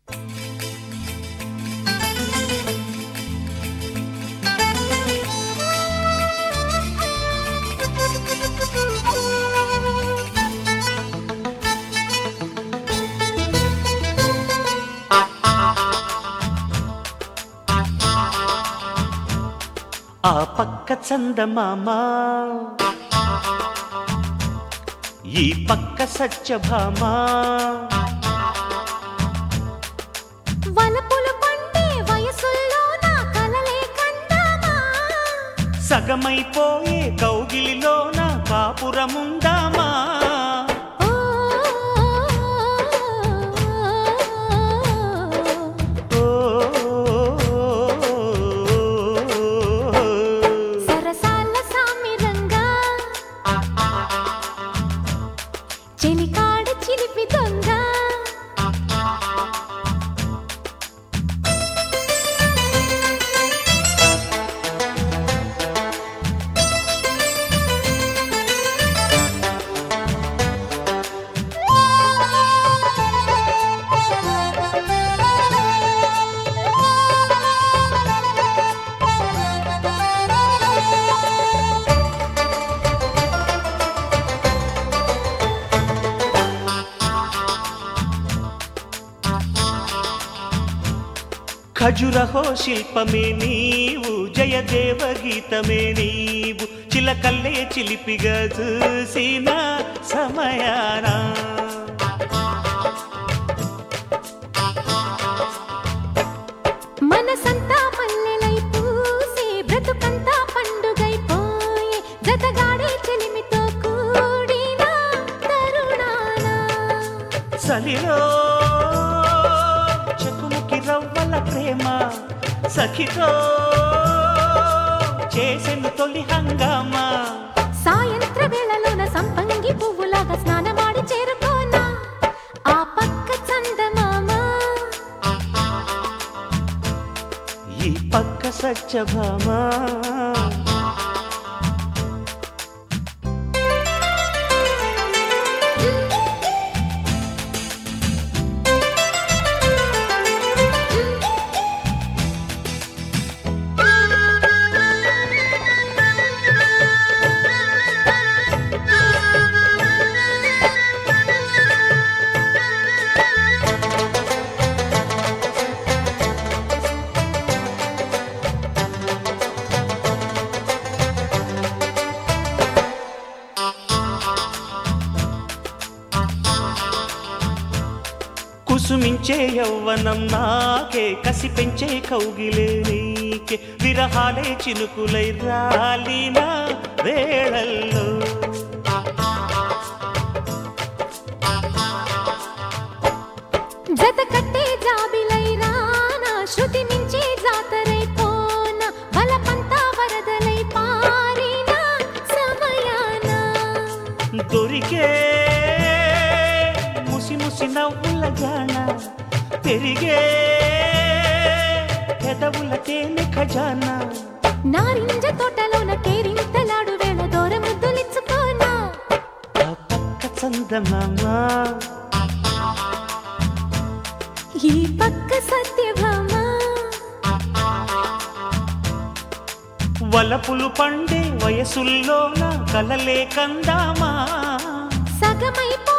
ఆ పక్క చందమామ ఈ పక్క సత్యభామ వలపులు పండే వయసుల్లో నా కలలే కందామా సగమైపోయే కౌగిలిలో నా కాపురముందామా చెలికాడ చిలిపి దొంగ ఖజురహో శిల్పమే నీవు జయదేవ గీతమే నీవు చిలకల్లే చిలిపిగా చూసిన సమయాన మనసంతా మల్లెలై పూసే బ్రతుకంతా పండుగైపోయే జతగాడే చెలిమితో కూడిన తరుణాన సలిలో రవ్వల ప్రేమ సఖితో చేసెను తొలి హంగామా సాయంత్ర వేళలోన సంపంగి పువ్వులాగా స్నానమాడి చేరుకోనా ఆ పక్క చందమామ ఈ పక్క సత్యభామ కుసుమించే యవ్వనం నాకే కసి పెంచే కౌగిలే నీకే విరహాలే చినుకులై రాలిన వేళల్లో జత కట్టే జాబిలై రానా శృతి మించే జాతరై పోన బలపంతా వరదలై పారిన సమయాన దొరికే ముసి ముసి నవ్వుల జాణ పెరిగే పెదవుల తేనె ఖజానా నారింజ తోటలోన కేరింతలాడు వేళ దూర ముద్దులిచ్చుకోనా ఆ పక్క చందమామ ఈ పక్క సత్యభామ వలపులు పండే వయసుల్లోన కలలే కందామా సగమైపో